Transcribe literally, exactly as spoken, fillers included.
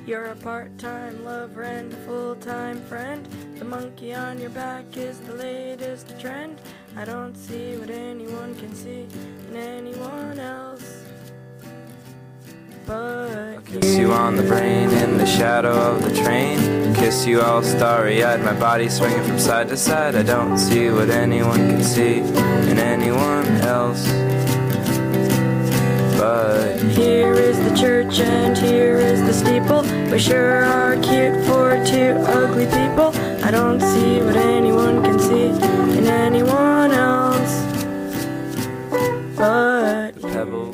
You're a part-time lover and a full-time friend. The monkey on your back is the latest trend. I don't see what anyone can see in anyone else but Kiss you on the brain in the shadow of the train. Kiss you all starry-eyed, my body swinging from side to side. I don't see what anyone can see in anyone else but here is the church and here is the steeple. We sure are cute for two ugly people. I don't see what anyone can see in anyone else but pebbles